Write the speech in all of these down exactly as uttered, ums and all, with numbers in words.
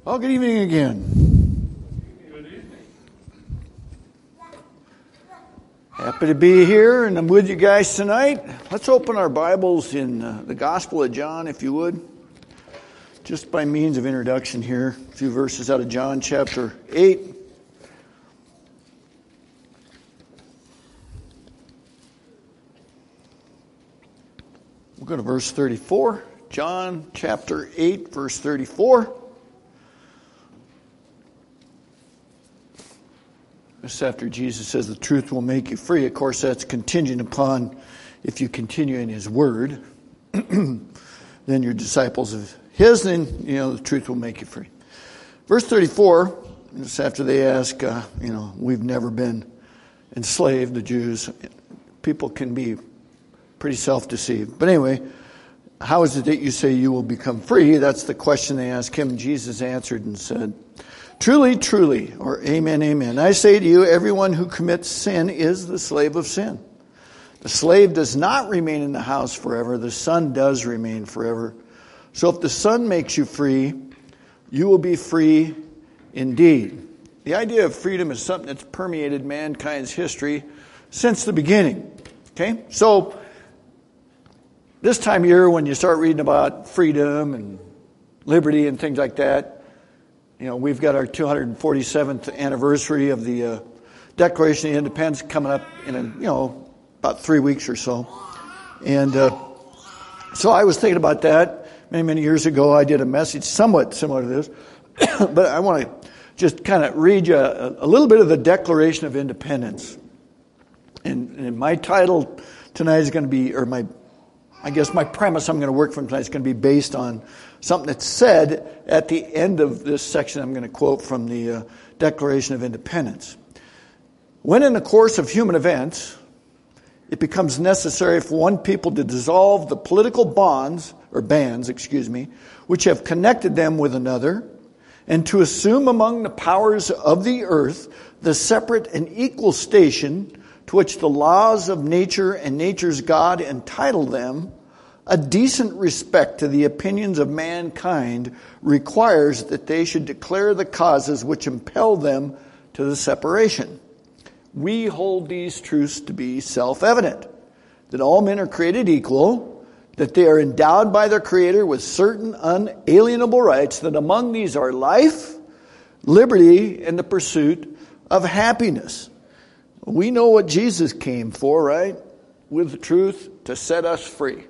Well, good evening again. Good evening. Happy to be here, and I'm with you guys tonight. Let's open our Bibles in uh, the Gospel of John, if you would. Just by means of introduction here, a few verses out of John chapter eight. We'll go to verse thirty-four. John chapter eight, verse thirty-four. This after Jesus says the truth will make you free. Of course, that's contingent upon if you continue in His Word. Then you're disciples of His, then, you know, the truth will make you free. Verse thirty-four, this after they ask, uh, you know, we've never been enslaved, the Jews. People can be pretty self-deceived. But anyway, how is it that you say you will become free? That's the question they asked Him. Jesus answered and said, truly, truly, or amen, amen. I say to you, everyone who commits sin is the slave of sin. The slave does not remain in the house forever. The son does remain forever. So if the Son makes you free, you will be free indeed. The idea of freedom is something that's permeated mankind's history since the beginning. Okay? So this time of year when you start reading about freedom and liberty and things like that, you know, we've got our two hundred forty-seventh anniversary of the uh, Declaration of Independence coming up in, a, you know, about three weeks or so. And uh, so I was thinking about that many, many years ago. I did a message somewhat similar to this. But I want to just kind of read you a, a little bit of the Declaration of Independence. And, and my title tonight is going to be, or my, I guess my premise I'm going to work from tonight is going to be based on something that's said at the end of this section I'm going to quote from the uh, Declaration of Independence. When in the course of human events, it becomes necessary for one people to dissolve the political bonds, or bands, excuse me, which have connected them with another, and to assume among the powers of the earth the separate and equal station to which the laws of nature and nature's God entitle them, a decent respect to the opinions of mankind requires that they should declare the causes which impel them to the separation. We hold these truths to be self-evident, that all men are created equal, that they are endowed by their Creator with certain unalienable rights, that among these are life, liberty, and the pursuit of happiness. We know what Jesus came for, right? With the truth to set us free.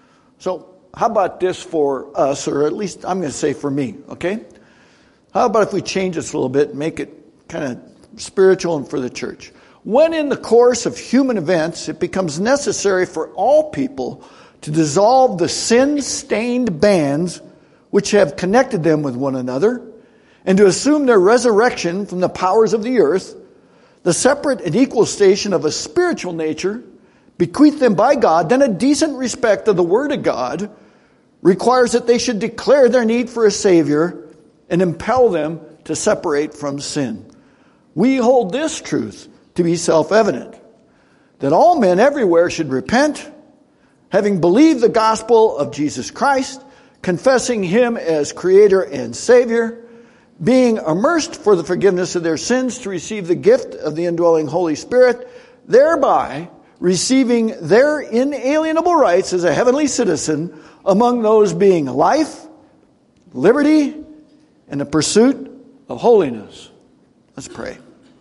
So how about this for us, or at least I'm going to say for me, okay? How about if we change this a little bit and make it kind of spiritual and for the church? When in the course of human events, it becomes necessary for all people to dissolve the sin-stained bands which have connected them with one another, and to assume their resurrection from the powers of the earth, the separate and equal station of a spiritual nature, bequeathed them by God, then a decent respect of the Word of God requires that they should declare their need for a Savior and impel them to separate from sin. We hold this truth to be self-evident, that all men everywhere should repent, having believed the gospel of Jesus Christ, confessing Him as Creator and Savior, being immersed for the forgiveness of their sins to receive the gift of the indwelling Holy Spirit, thereby receiving their inalienable rights as a heavenly citizen among those being life, liberty, and the pursuit of holiness. Let's pray.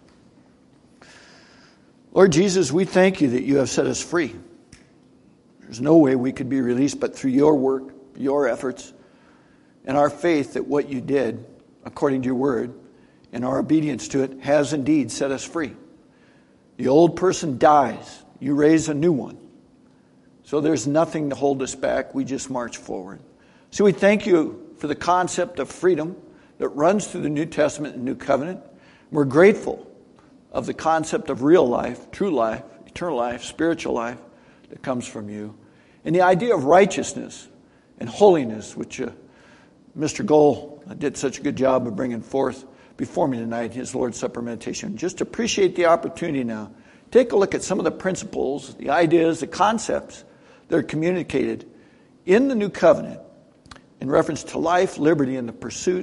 Lord Jesus, we thank You that You have set us free. There's no way we could be released but through Your work, Your efforts, and our faith that what You did, according to Your word, and our obedience to it, has indeed set us free. The old person dies. You raise a new one. So there's nothing to hold us back. We just march forward. So we thank You for the concept of freedom that runs through the New Testament and New Covenant. We're grateful of the concept of real life, true life, eternal life, spiritual life that comes from You. And the idea of righteousness and holiness, which uh, Mister Gohl did such a good job of bringing forth before me tonight in his Lord's Supper meditation. Just appreciate the opportunity now. Take a look at some of the principles, the ideas, the concepts that are communicated in the New Covenant in reference to life, liberty, and the pursuit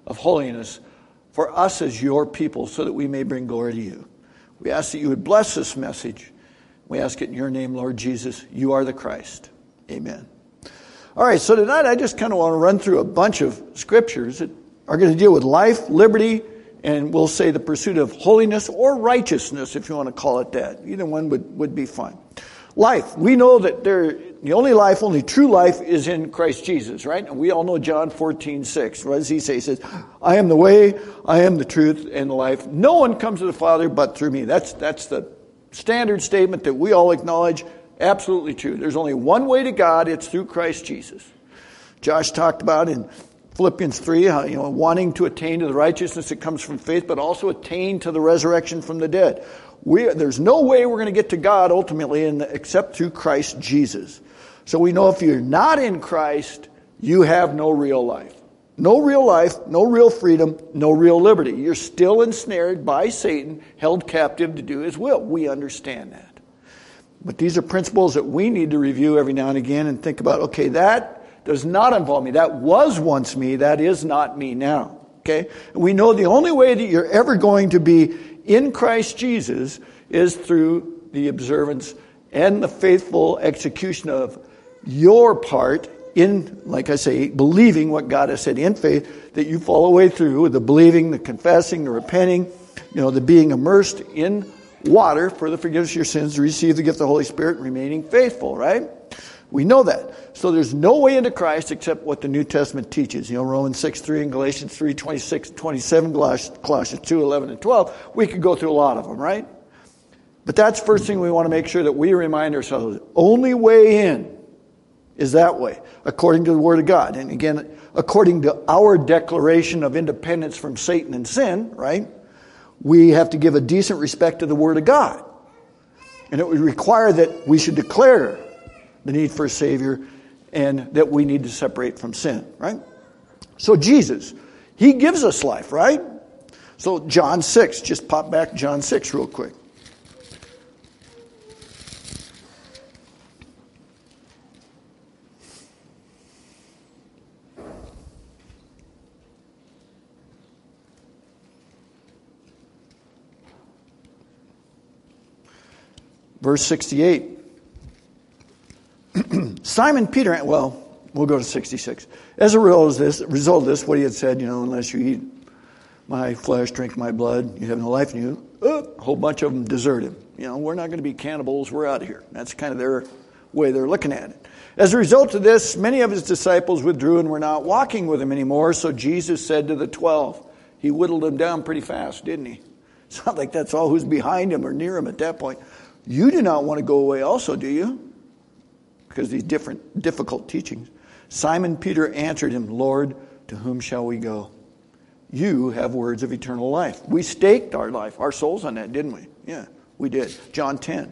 of holiness for us as your people so that we may bring glory to you. We ask that you would bless this message. We ask it in your name, Lord Jesus. You are the Christ. Amen. All right, so tonight I just kind of want to run through a bunch of scriptures that are going to deal with life, liberty, and we'll say the pursuit of holiness or righteousness, if you want to call it that. Either one would, would be fine. Life. We know that there, the only life, only true life is in Christ Jesus, right? And we all know John fourteen six. What does he say? He says, I am the way, I am the truth, and the life. No one comes to the Father but through me. That's, that's the standard statement that we all acknowledge. Absolutely true. There's only one way to God. It's through Christ Jesus. Josh talked about in Philippians three, how, you know, wanting to attain to the righteousness that comes from faith, but also attain to the resurrection from the dead. We, there's no way we're going to get to God ultimately in the, except through Christ Jesus. So we know if you're not in Christ, you have no real life. No real life, no real freedom, no real liberty. You're still ensnared by Satan, held captive to do his will. We understand that. But these are principles that we need to review every now and again and think about, okay, that does not involve me. That was once me. That is not me now. Okay? And we know the only way that you're ever going to be in Christ Jesus is through the observance and the faithful execution of your part in, like I say, believing what God has said in faith, that you follow way through the believing, the confessing, the repenting, you know, the being immersed in water for the forgiveness of your sins, to receive the gift of the Holy Spirit, remaining faithful, right? We know that. So there's no way into Christ except what the New Testament teaches. You know, Romans six three and Galatians three twenty-six, twenty-seven, Colossians two eleven and twelve. We could go through a lot of them, right? But that's the first thing we want to make sure that we remind ourselves. Only way in is that way, according to the Word of God. And again, according to our declaration of independence from Satan and sin, right? We have to give a decent respect to the Word of God. And it would require that we should declare the need for a Savior, and that we need to separate from sin, right? So Jesus, He gives us life, right? So John six, just pop back John six real quick. Verse sixty-eight. Simon Peter, well, we'll go to sixty-six. As a result of this, result of this, what he had said, you know, unless you eat my flesh, drink my blood, you have no life in you. Oh, a whole bunch of them desert him. You know, we're not going to be cannibals. We're out of here. That's kind of their way they're looking at it. As a result of this, many of his disciples withdrew and were not walking with him anymore. So Jesus said to the twelve, he whittled them down pretty fast, didn't he? It's not like that's all who's behind him or near him at that point. You do not want to go away also, do you? Because these different, difficult teachings. Simon Peter answered him, Lord, to whom shall we go? You have words of eternal life. We staked our life, our souls on that, didn't we? Yeah, we did. John ten.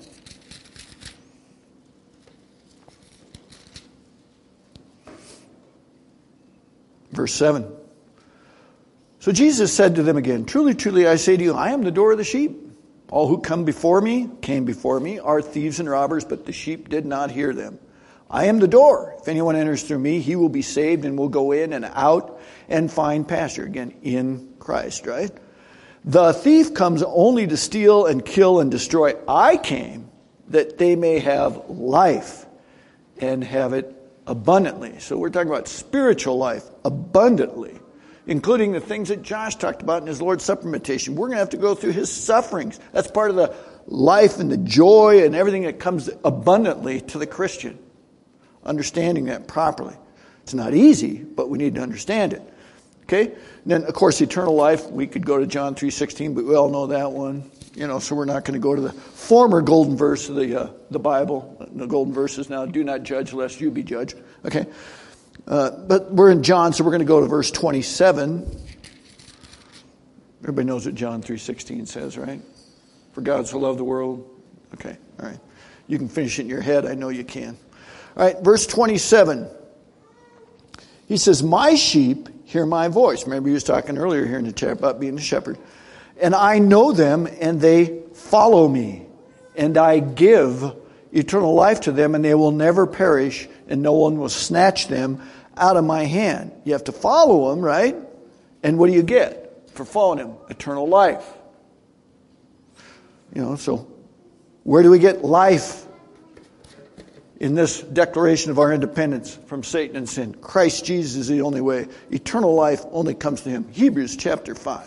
Verse seven. So Jesus said to them again, truly, truly, I say to you, I am the door of the sheep. All who come before me, came before me, are thieves and robbers, but the sheep did not hear them. I am the door. If anyone enters through me, he will be saved and will go in and out and find pasture. Again, in Christ, right? The thief comes only to steal and kill and destroy. I came that they may have life and have it abundantly. So we're talking about spiritual life abundantly, including the things that Josh talked about in his Lord's Supper meditation. We're going to have to go through his sufferings. That's part of the life and the joy and everything that comes abundantly to the Christian. Understanding that properly. It's not easy, but we need to understand it. Okay? And then, of course, eternal life, we could go to John three sixteen, but we all know that one. You know, so we're not going to go to the former golden verse of the uh, the Bible. The golden verses now, do not judge lest you be judged. Okay? Uh, but we're in John, so we're going to go to verse twenty-seven. Everybody knows what John three sixteen says, right? For God so loved the world. Okay, all right. You can finish it in your head. I know you can. All right, verse twenty-seven. He says, my sheep hear my voice. Remember he was talking earlier here in the chapter about being a shepherd. And I know them, and they follow me. And I give eternal life to them, and they will never perish, and no one will snatch them out of my hand. You have to follow them, right? And what do you get for following him? Eternal life. You know, so where do we get life in this declaration of our independence from Satan and sin? Christ Jesus is the only way. Eternal life only comes to him. Hebrews chapter five.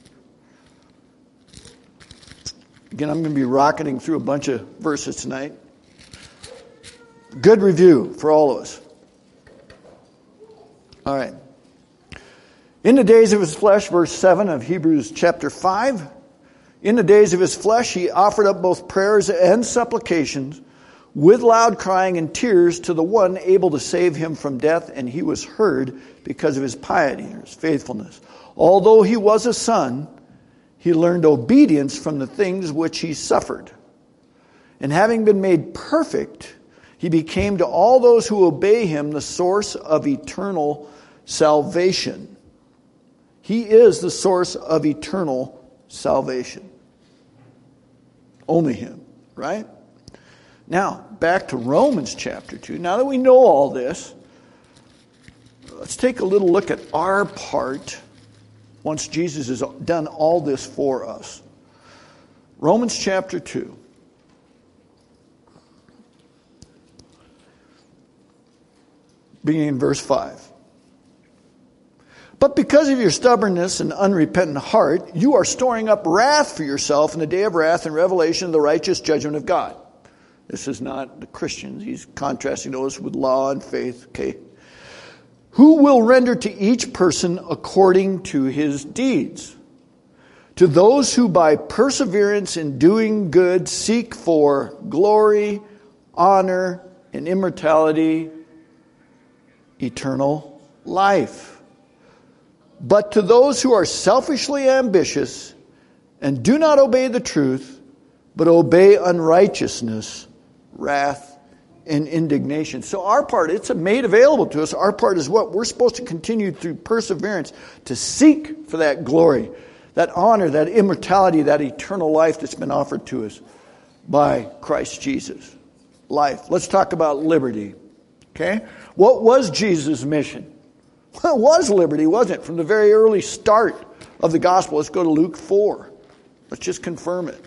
Again, I'm going to be rocketing through a bunch of verses tonight. Good review for all of us. All right. In the days of his flesh, verse seven of Hebrews chapter five, in the days of his flesh he offered up both prayers and supplications with loud crying and tears to the one able to save him from death, and he was heard because of his piety or his faithfulness. Although he was a son, he learned obedience from the things which he suffered. And having been made perfect, he became to all those who obey him the source of eternal salvation. He is the source of eternal salvation. Only him, right? Now, back to Romans chapter two. Now that we know all this, let's take a little look at our part once Jesus has done all this for us. Romans chapter two. Beginning in verse five. But because of your stubbornness and unrepentant heart, you are storing up wrath for yourself in the day of wrath and revelation of the righteous judgment of God. This is not the Christians. He's contrasting those with law and faith. Okay. Who will render to each person according to his deeds? To those who by perseverance in doing good seek for glory, honor, and immortality, eternal life. But to those who are selfishly ambitious and do not obey the truth, but obey unrighteousness, wrath, and indignation. So our part, it's made available to us. Our part is what? We're supposed to continue through perseverance to seek for that glory, that honor, that immortality, that eternal life that's been offered to us by Christ Jesus. Life. Let's talk about liberty. Okay? What was Jesus' mission? Well, it was liberty, wasn't it? From the very early start of the gospel. Let's go to Luke four. Let's just confirm it.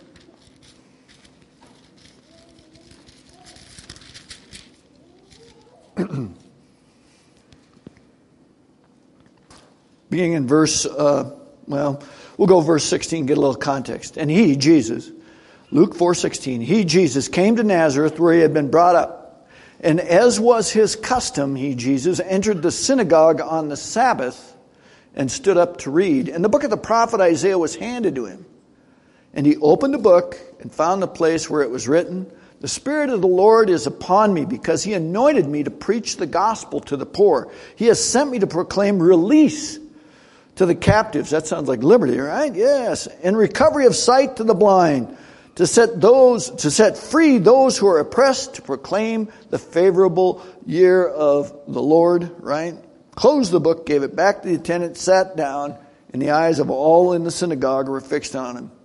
Beginning in verse, uh, well, we'll go verse sixteen, get a little context. And he, Jesus, Luke four sixteen, he, Jesus, came to Nazareth where he had been brought up. And as was his custom, he, Jesus, entered the synagogue on the Sabbath and stood up to read. And the book of the prophet Isaiah was handed to him. And he opened the book and found the place where it was written, the Spirit of the Lord is upon me because he anointed me to preach the gospel to the poor. He has sent me to proclaim release to the captives. That sounds like liberty, right? Yes. And recovery of sight to the blind. To set those, to set free those who are oppressed, to proclaim the favorable year of the Lord, right? Closed the book, gave it back to the attendant, sat down, and the eyes of all in the synagogue were fixed on him.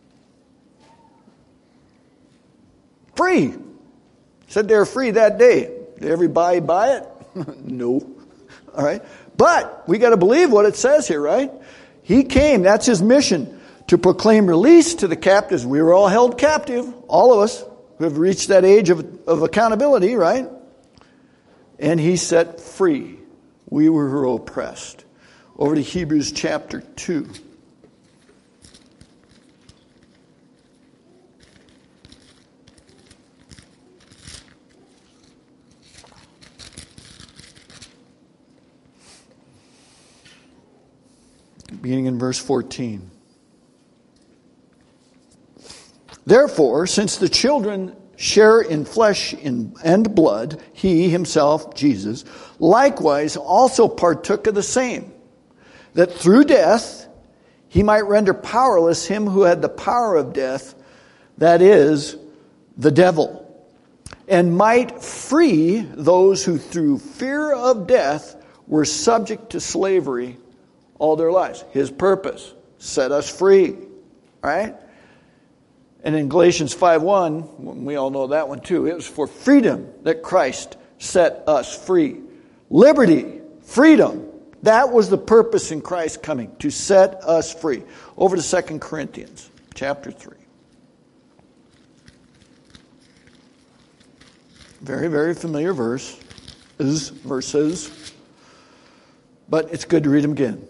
Free. Said they were free that day. Did everybody buy it? No. All right. But we got to believe what it says here, right? He came, that's his mission. To proclaim release to the captives. We were all held captive, all of us who have reached that age of, of accountability, right? And he set free. We were oppressed. Over to Hebrews chapter two. Beginning in verse fourteen. Therefore, since the children share in flesh and blood, he himself, Jesus, likewise also partook of the same, that through death he might render powerless him who had the power of death, that is, the devil, and might free those who through fear of death were subject to slavery all their lives. His purpose, set us free, right? And in Galatians five one, we all know that one too. It was for freedom that Christ set us free. Liberty, freedom. That was the purpose in Christ coming, to set us free. Over to Second Corinthians chapter three. Very, very familiar verse. Is verses. But it's good to read them again.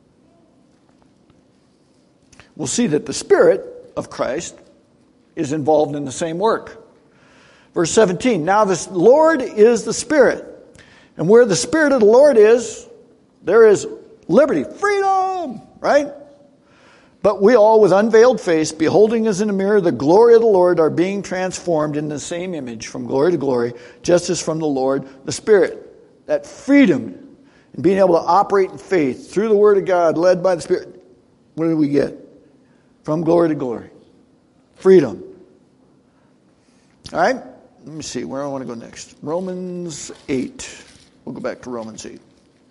We'll see that the Spirit of Christ is involved in the same work. Verse seventeen, now the Lord is the Spirit. And where the Spirit of the Lord is, there is liberty, freedom, right? But we all, with unveiled face, beholding as in a mirror the glory of the Lord, are being transformed in the same image from glory to glory, just as from the Lord, the Spirit. That freedom and being able to operate in faith through the Word of God, led by the Spirit. What do we get? From glory to glory. Freedom. All right? Let me see where I want to go next. Romans eight. We'll go back to Romans eight.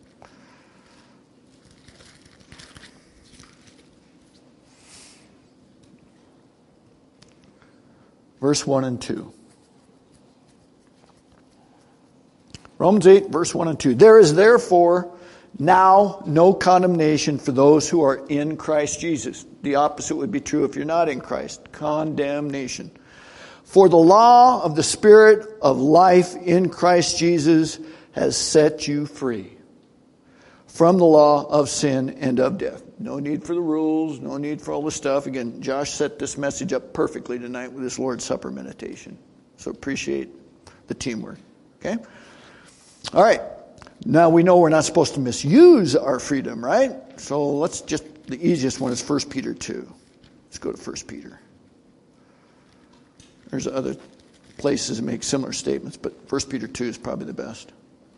Verse one and two. Romans eight, verse one and two. There is therefore now no condemnation for those who are in Christ Jesus. The opposite would be true if you're not in Christ. Condemnation. For the law of the Spirit of life in Christ Jesus has set you free from the law of sin and of death. No need for the rules, no need for all the stuff. Again, Josh set this message up perfectly tonight with his Lord's Supper meditation. So appreciate the teamwork. Okay? All right. Now we know we're not supposed to misuse our freedom, right? So let's just, the easiest one is First Peter two. Let's go to First Peter. There's other places that make similar statements, but First Peter two is probably the best.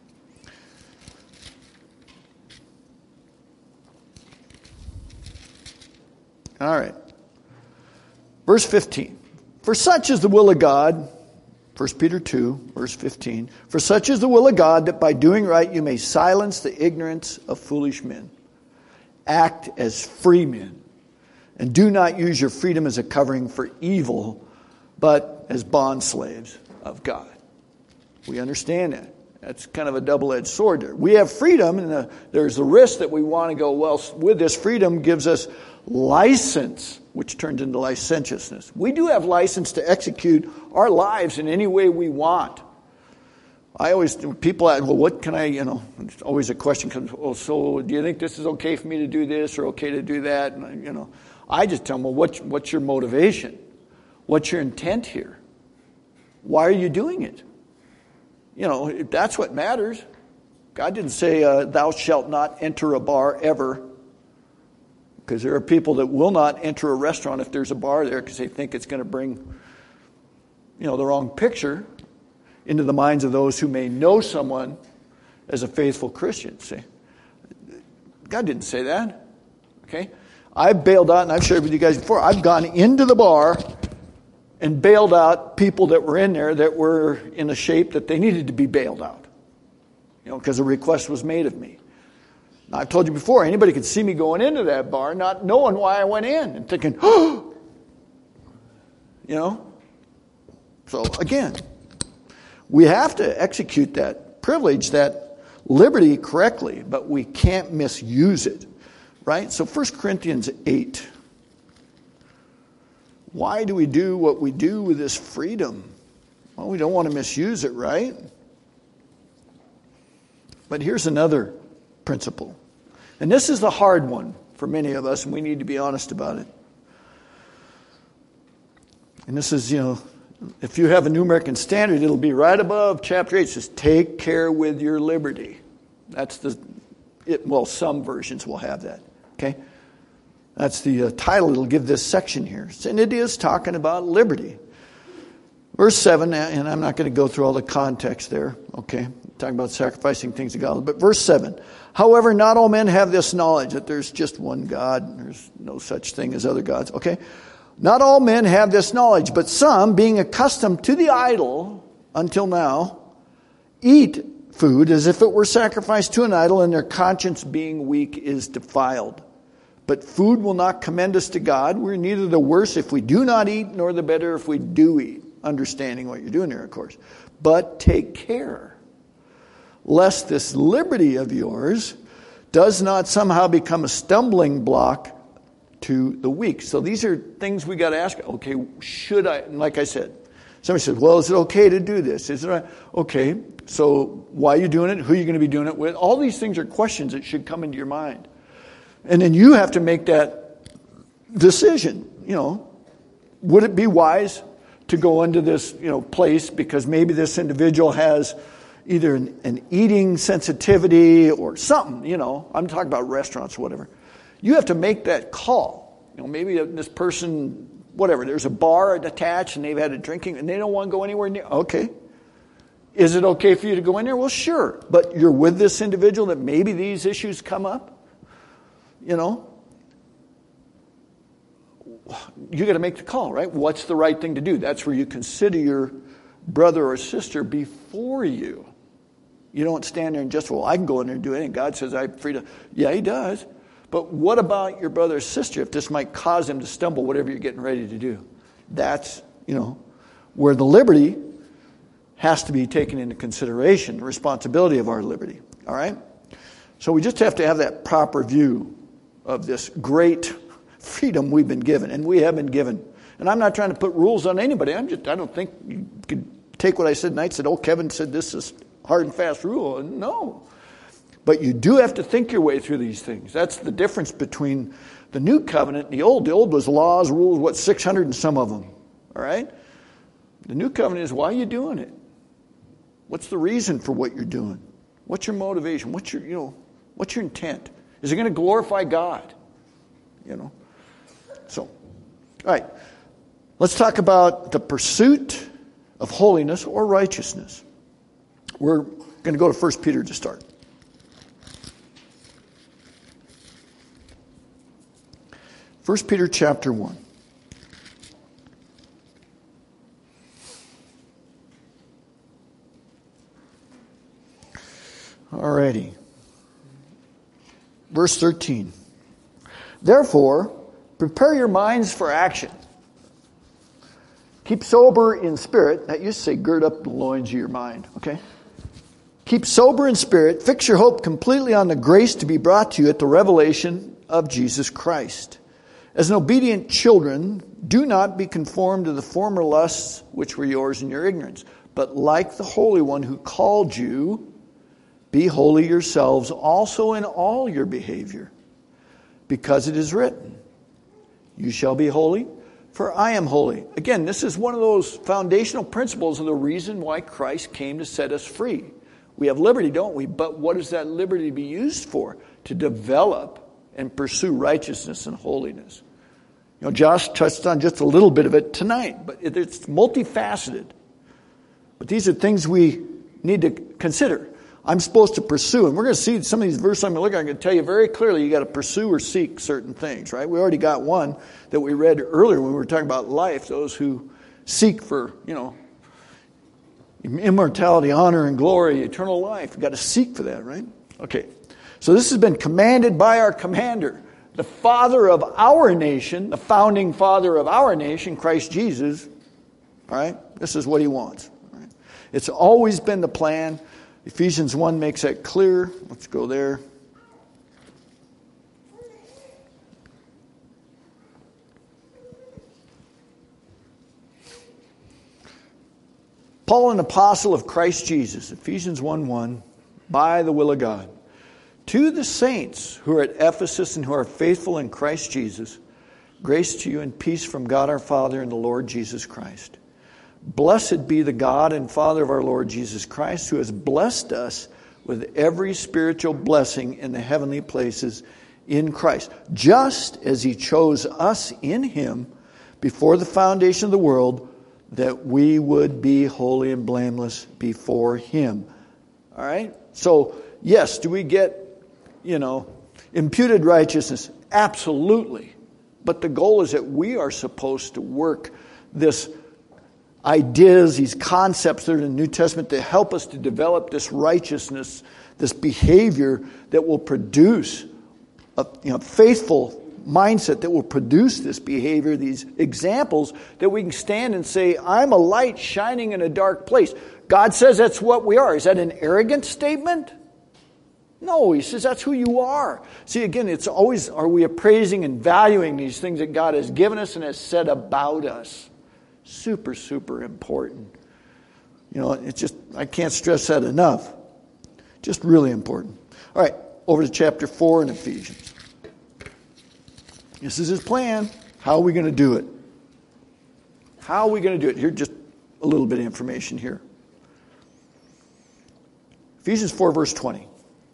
All right. Verse fifteen. For such is the will of God, First Peter two, verse fifteen. For such is the will of God, that by doing right you may silence the ignorance of foolish men. Act as free men, and do not use your freedom as a covering for evil, but as bondslaves of God. We understand that. That's kind of a double-edged sword there. We have freedom, and the, there's the risk that we want to go, well, with this freedom gives us license, which turns into licentiousness. We do have license to execute our lives in any way we want. I always, people ask, well, what can I, you know, it's always a question comes, well, so do you think this is okay for me to do this or okay to do that? And, you know, I just tell them, well, what's, what's your motivation? What's your intent here? Why are you doing it? You know, if that's what matters. God didn't say, uh, thou shalt not enter a bar ever. Because there are people that will not enter a restaurant if there's a bar there because they think it's going to bring, you know, the wrong picture into the minds of those who may know someone as a faithful Christian. See, God didn't say that. Okay? I've bailed out, and I've shared with you guys before, I've gone into the bar and bailed out people that were in there that were in a shape that they needed to be bailed out. You know, because a request was made of me. Now, I've told you before, anybody could see me going into that bar not knowing why I went in and thinking, oh, you know. So, again, we have to execute that privilege, that liberty correctly, but we can't misuse it, right? So First Corinthians eight. Why do we do what we do with this freedom? Well, we don't want to misuse it, right? But here's another principle. And this is the hard one for many of us, and we need to be honest about it. And this is, you know, if you have a New American Standard, it'll be right above chapter eight. It says, take care with your liberty. That's the, it, well, some versions will have that, okay? That's the uh, title it'll give this section here. And it is talking about liberty. Verse seven, and I'm not going to go through all the context there, okay? Talking about sacrificing things to God. But verse seven, however, not all men have this knowledge, that there's just one God. There's no such thing as other gods, okay? Not all men have this knowledge, but some, being accustomed to the idol until now, eat food as if it were sacrificed to an idol, and their conscience being weak is defiled. But food will not commend us to God. We're neither the worse if we do not eat, nor the better if we do eat. Understanding what you're doing here, of course. But take care, lest this liberty of yours does not somehow become a stumbling block to the weak. So these are things we got to ask. Okay, should I? And like I said, somebody says, well, is it okay to do this? Is it right? Okay, so why are you doing it? Who are you going to be doing it with? All these things are questions that should come into your mind. And then you have to make that decision. You know, would it be wise to go into this, you know, place because maybe this individual has either an, an eating sensitivity or something, you know. I'm talking about restaurants or whatever. You have to make that call. You know, maybe this person, whatever, there's a bar attached and they've had a drinking and they don't want to go anywhere near. Okay. Is it okay for you to go in there? Well, sure. But you're with this individual that maybe these issues come up. You know. You got to make the call, right? What's the right thing to do? That's where you consider your brother or sister before you. You don't stand there and just, well, I can go in there and do anything. God says I'm free to. Yeah, he does. But what about your brother or sister if this might cause them to stumble, whatever you're getting ready to do? That's, you know, where the liberty has to be taken into consideration, the responsibility of our liberty. All right? So we just have to have that proper view of this great freedom we've been given, and we have been given. And I'm not trying to put rules on anybody. I'm just, I don't think you could take what I said tonight and said, oh, Kevin said this is hard and fast rule. No. But you do have to think your way through these things. That's the difference between the new covenant and the old. The old was laws, rules, what, six hundred and some of them. All right? The new covenant is, why are you doing it? What's the reason for what you're doing? What's your motivation? What's your, you know, what's your intent? Is it going to glorify God? You know? So, all right. Let's talk about the pursuit of holiness or righteousness. We're going to go to First Peter to start. First Peter chapter one. Alrighty. Verse thirteen. Therefore, prepare your minds for action. Keep sober in spirit. That used to say gird up the loins of your mind. Okay? Keep sober in spirit. Fix your hope completely on the grace to be brought to you at the revelation of Jesus Christ. As an obedient children, do not be conformed to the former lusts which were yours in your ignorance. But like the Holy One who called you, be holy yourselves also in all your behavior. Because it is written, you shall be holy, for I am holy. Again, this is one of those foundational principles of the reason why Christ came to set us free. We have liberty, don't we? But what is that liberty be used for? To develop and pursue righteousness and holiness. You know, Josh touched on just a little bit of it tonight, but it's multifaceted. But these are things we need to consider. I'm supposed to pursue, and we're going to see some of these verses I'm going to look at. I'm going to tell you very clearly you got to pursue or seek certain things, right? We already got one that we read earlier when we were talking about life, those who seek for, you know, immortality, honor, and glory, eternal life. We've got to seek for that, right? Okay. So this has been commanded by our commander, the father of our nation, the founding father of our nation, Christ Jesus. All right? This is what he wants. All right? It's always been the plan. Ephesians one makes that clear. Let's go there. Paul, an apostle of Christ Jesus, Ephesians one one, by the will of God. To the saints who are at Ephesus and who are faithful in Christ Jesus, grace to you and peace from God our Father and the Lord Jesus Christ. Blessed be the God and Father of our Lord Jesus Christ, who has blessed us with every spiritual blessing in the heavenly places in Christ, just as he chose us in him before the foundation of the world, that we would be holy and blameless before him. All right? So, yes, do we get, you know, imputed righteousness? Absolutely. But the goal is that we are supposed to work this ideas, these concepts that are in the New Testament to help us to develop this righteousness, this behavior that will produce a, you know, faithful mindset that will produce this behavior, these examples that we can stand and say, I'm a light shining in a dark place. God says that's what we are. Is that an arrogant statement? No, he says that's who you are. See, again, it's always, are we appraising and valuing these things that God has given us and has said about us? Super, super important. You know, it's just, I can't stress that enough. Just really important. All right, over to chapter four in Ephesians. This is his plan. How are we going to do it? How are we going to do it? Here's just a little bit of information here. Ephesians four, verse twenty.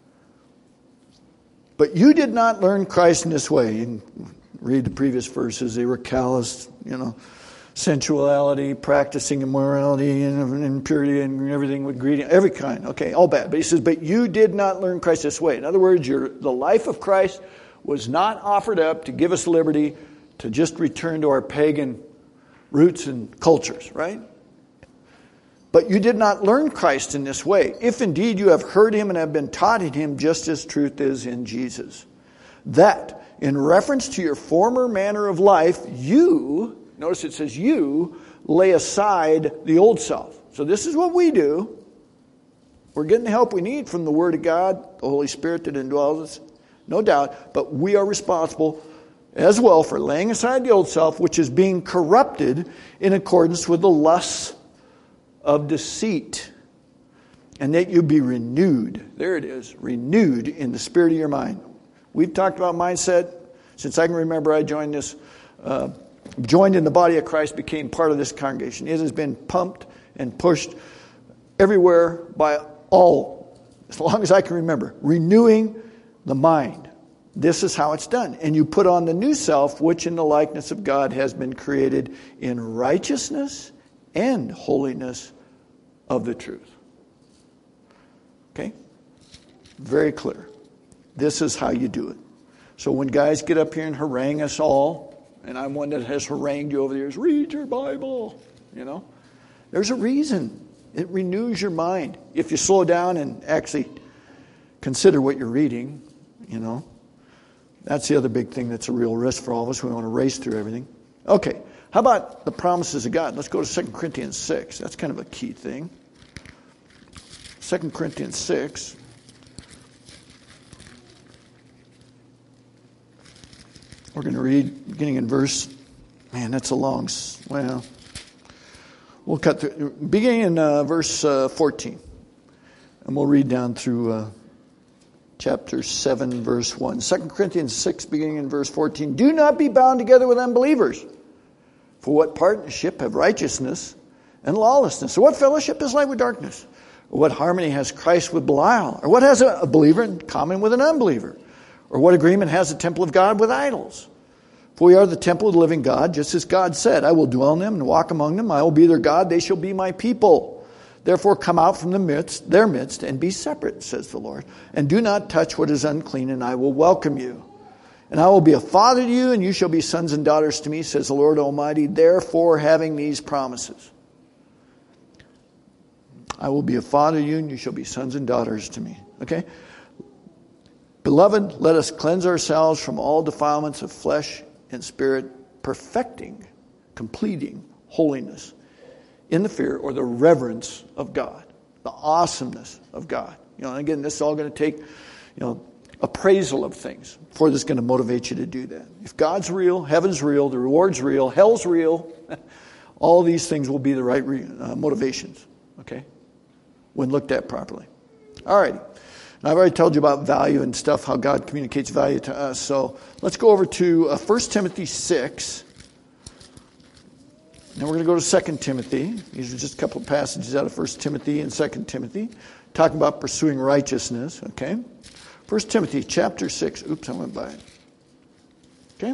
But you did not learn Christ in this way. You can read the previous verses. They were callous, you know, sensuality, practicing immorality and impurity and everything with greed, every kind. Okay, all bad. But he says, but you did not learn Christ this way. In other words, your, the life of Christ was not offered up to give us liberty to just return to our pagan roots and cultures, right? But you did not learn Christ in this way, if indeed you have heard him and have been taught in him just as truth is in Jesus. That, in reference to your former manner of life, you, notice it says you, lay aside the old self. So this is what we do. We're getting the help we need from the Word of God, the Holy Spirit that indwells us, no doubt. But we are responsible as well for laying aside the old self, which is being corrupted in accordance with the lusts of deceit, and that you be renewed. There it is, renewed in the spirit of your mind. We've talked about mindset since I can remember. I joined this, uh, joined in the body of Christ, became part of this congregation. It has been pumped and pushed everywhere by all, as long as I can remember, renewing the mind. This is how it's done. And you put on the new self, which in the likeness of God has been created in righteousness and holiness of the truth. Okay? Very clear. This is how you do it. So when guys get up here and harangue us all, and I'm one that has harangued you over the years, read your Bible, you know, there's a reason. It renews your mind. If you slow down and actually consider what you're reading, you know, that's the other big thing that's a real risk for all of us. We want to race through everything. Okay. How about the promises of God? Let's go to Second Corinthians six. That's kind of a key thing. Second Corinthians six. We're going to read beginning in verse, man, that's a long, well, we'll cut through, beginning in uh, verse uh, fourteen. And we'll read down through uh, chapter seven, verse one. Second Corinthians six, beginning in verse fourteen. Do not be bound together with unbelievers. For what partnership have righteousness and lawlessness? Or what fellowship is light with darkness? Or what harmony has Christ with Belial? Or what has a believer in common with an unbeliever? Or what agreement has the temple of God with idols? For we are the temple of the living God, just as God said, I will dwell in them and walk among them. I will be their God. They shall be my people. Therefore come out from the midst, their midst, and be separate, says the Lord. And do not touch what is unclean, and I will welcome you. And I will be a father to you, and you shall be sons and daughters to me, says the Lord Almighty. Therefore, having these promises, I will be a father to you, and you shall be sons and daughters to me. Okay? Beloved, let us cleanse ourselves from all defilements of flesh and spirit, perfecting, completing holiness in the fear or the reverence of God, the awesomeness of God. You know, and again, this is all going to take, you know, appraisal of things before this is going to motivate you to do that. If God's real, heaven's real, the reward's real, hell's real, all these things will be the right re- uh, motivations, okay, when looked at properly. All right. Now, I've already told you about value and stuff, how God communicates value to us. So let's go over to uh, First Timothy six. Then we're going to go to Second Timothy. These are just a couple of passages out of First Timothy and Second Timothy, talking about pursuing righteousness, okay? First Timothy chapter six. Oops, I went by it. Okay?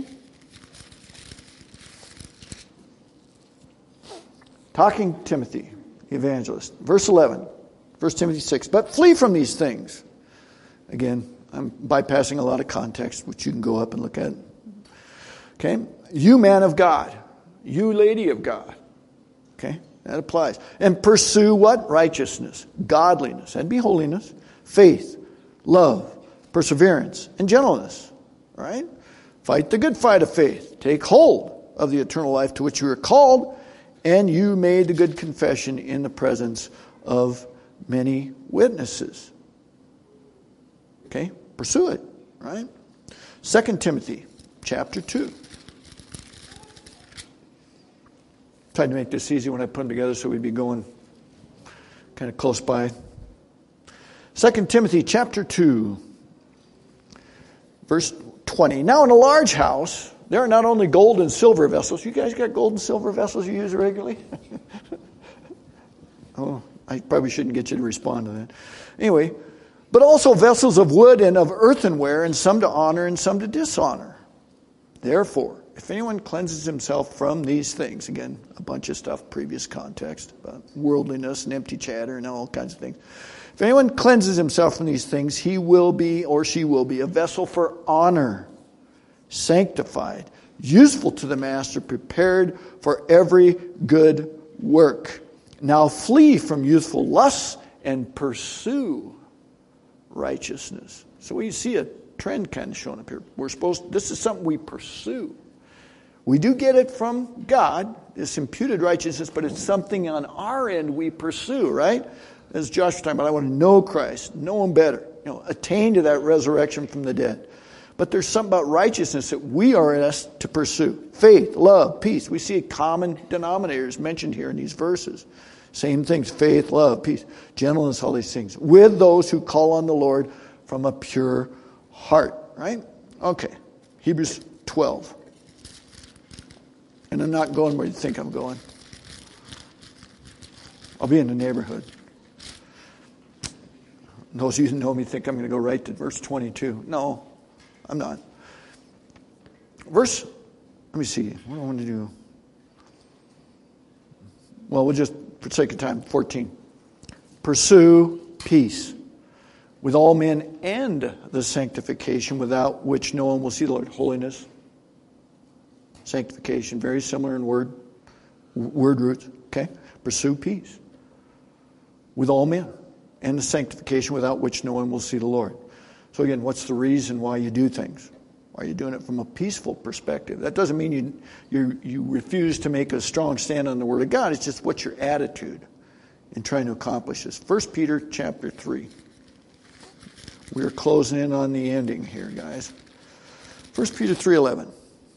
Talking Timothy, the evangelist. Verse eleven. First Timothy six. But flee from these things. Again, I'm bypassing a lot of context, which you can go up and look at. Okay? You man of God. You lady of God. Okay? That applies. And pursue what? Righteousness. Godliness. And be holiness. Faith. Love. Perseverance and gentleness. All right? Fight the good fight of faith. Take hold of the eternal life to which you are called, and you made the good confession in the presence of many witnesses. Okay? Pursue it, right? Second Timothy chapter two. Tried to make this easy when I put them together so we'd be going kind of close by. Second Timothy chapter two, verse twenty. Now in a large house, there are not only gold and silver vessels. You guys got gold and silver vessels you use regularly? Oh, I probably shouldn't get you to respond to that. Anyway, but also vessels of wood and of earthenware, and some to honor and some to dishonor. Therefore, if anyone cleanses himself from these things, again, a bunch of stuff, previous context, about worldliness and empty chatter and all kinds of things. If anyone cleanses himself from these things, he will be, or she will be, a vessel for honor, sanctified, useful to the master, prepared for every good work. Now flee from youthful lusts and pursue righteousness. So we see a trend kind of showing up here. We're supposed, this is something we pursue. We do get it from God, this imputed righteousness, but it's something on our end we pursue, right? As Josh was talking about, I want to know Christ, know Him better, you know, attain to that resurrection from the dead. But there's something about righteousness that we are asked to pursue. Faith, love, peace. We see common denominators mentioned here in these verses. Same things, faith, love, peace, gentleness, all these things. With those who call on the Lord from a pure heart, right? Okay, Hebrews twelve. And I'm not going where you think I'm going. I'll be in the neighborhood. Those of you who know me think I'm going to go right to verse twenty-two. No, I'm not. Verse, let me see. What do I want to do? Well, we'll just, for the sake of time, fourteen. Pursue peace with all men and the sanctification without which no one will see the Lord. Holiness, sanctification, very similar in word, word roots. Okay? Pursue peace with all men and the sanctification without which no one will see the Lord. So again, what's the reason why you do things? Why are you doing it from a peaceful perspective? That doesn't mean you you you refuse to make a strong stand on the Word of God. It's just what's your attitude in trying to accomplish this. First Peter chapter three. We're closing in on the ending here, guys. First Peter three eleven.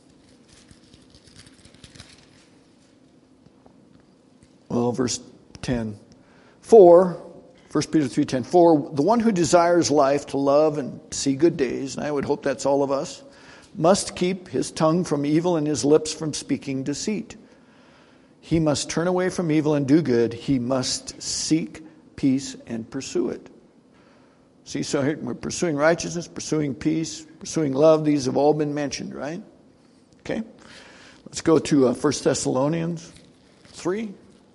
Well, verse ten. For, First Peter three ten, for the one who desires life to love and see good days, and I would hope that's all of us, must keep his tongue from evil and his lips from speaking deceit. He must turn away from evil and do good. He must seek peace and pursue it. See, so here we're pursuing righteousness, pursuing peace, pursuing love. These have all been mentioned, right? Okay. Let's go to uh, First Thessalonians three.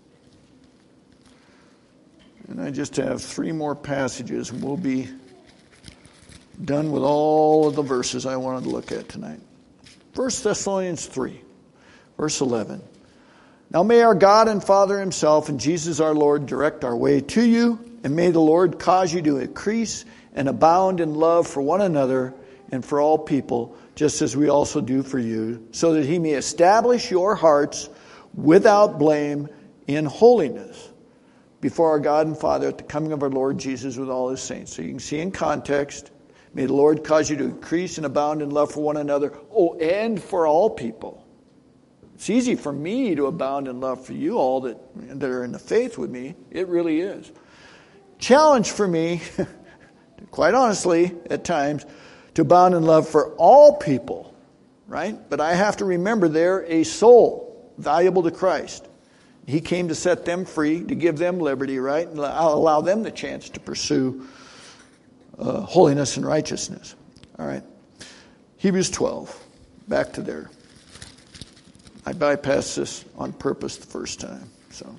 And I just have three more passages, and we'll be done with all of the verses I wanted to look at tonight. First Thessalonians three, verse eleven. Now may our God and Father Himself and Jesus our Lord direct our way to you, and may the Lord cause you to increase and abound in love for one another and for all people, just as we also do for you, so that He may establish your hearts without blame in holiness before our God and Father at the coming of our Lord Jesus with all His saints. So you can see in context, may the Lord cause you to increase and abound in love for one another, oh, and for all people. It's easy for me to abound in love for you all that, that are in the faith with me. It really is. Challenge for me, quite honestly, at times, to abound in love for all people, right? But I have to remember they're a soul valuable to Christ. He came to set them free, to give them liberty, right? And I'll allow them the chance to pursue uh, holiness and righteousness. All right. Hebrews twelve. Back to there. I bypassed this on purpose the first time. So,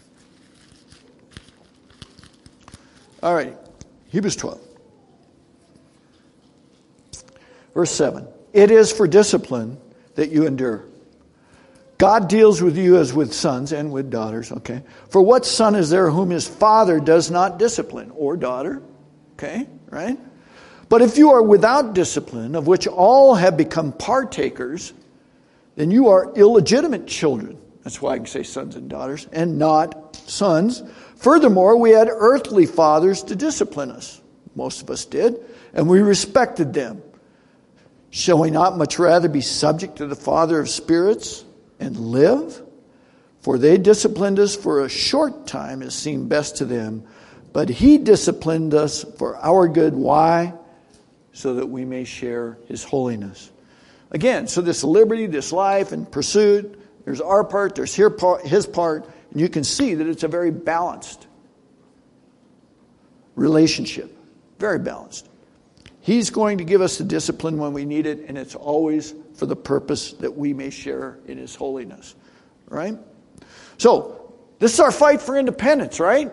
all right. Hebrews twelve. Verse seven. It is for discipline that you endure. God deals with you as with sons and with daughters, okay? For what son is there whom his father does not discipline? Or daughter, okay, right? But if you are without discipline, of which all have become partakers, then you are illegitimate children. That's why I can say sons and daughters, and not sons. Furthermore, we had earthly fathers to discipline us. most of us did, and we respected them. Shall we not much rather be subject to the Father of spirits and live? For they disciplined us for a short time as seemed best to them, but he disciplined us for our good. Why? So that we may share his holiness. Again, so this liberty, this life and pursuit, there's our part, there's his part, and you can see that it's a very balanced relationship. Very balanced. He's going to give us the discipline when we need it, and it's always for the purpose that we may share in his holiness. Right? So, this is our fight for independence, right?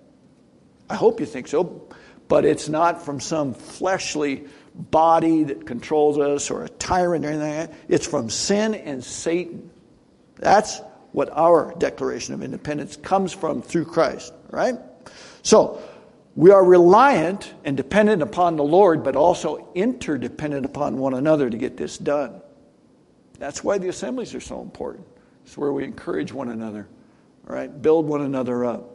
I hope you think so. But it's not from some fleshly body that controls us or a tyrant or anything like that. It's from sin and Satan. That's what our Declaration of Independence comes from through Christ. Right? So, we are reliant and dependent upon the Lord, but also interdependent upon one another to get this done. That's why the assemblies are so important. It's where we encourage one another, right? Build one another up.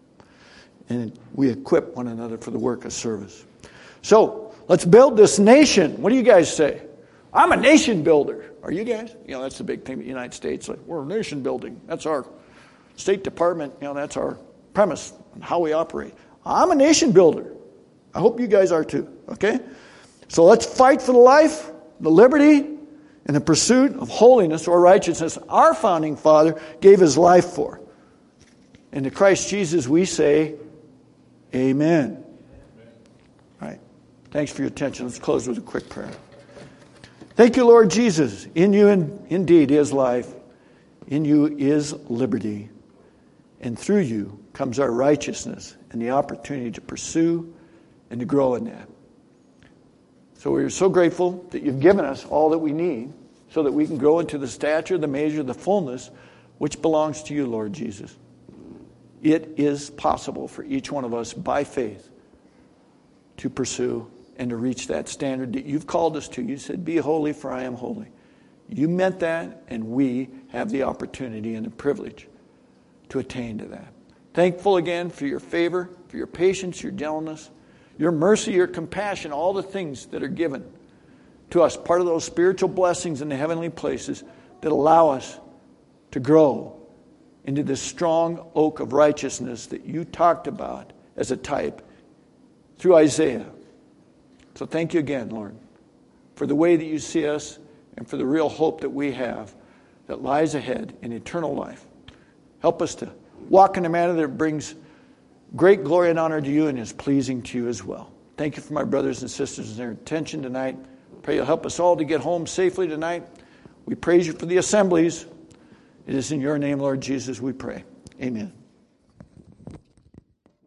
And we equip one another for the work of service. So, let's build this nation. What do you guys say? I'm a nation builder. Are you guys? You know, that's the big thing in the United States. Like, we're a nation building. That's our State Department. You know, that's our premise on how we operate. I'm a nation builder. I hope you guys are too, okay? So let's fight for the life, the liberty, and the pursuit of holiness or righteousness our founding father gave his life for. And to Christ Jesus we say, amen. All right. Thanks for your attention. Let's close with a quick prayer. Thank you, Lord Jesus. In you in, indeed is life. In you is liberty. And through you comes our righteousness and the opportunity to pursue and to grow in that. So we're so grateful that you've given us all that we need so that we can grow into the stature, the measure, the fullness which belongs to you, Lord Jesus. It is possible for each one of us by faith to pursue and to reach that standard that you've called us to. You said, be holy for I am holy. You meant that, and we have the opportunity and the privilege to attain to that. Thankful again for your favor, for your patience, your gentleness, your mercy, your compassion, all the things that are given to us, part of those spiritual blessings in the heavenly places that allow us to grow into this strong oak of righteousness that you talked about as a type through Isaiah. So thank you again, Lord, for the way that you see us and for the real hope that we have that lies ahead in eternal life. Help us to walk in a manner that brings great glory and honor to you and is pleasing to you as well. Thank you for my brothers and sisters and their attention tonight. Pray you'll help us all to get home safely tonight. We praise you for the assemblies. It is in your name, Lord Jesus, we pray. Amen.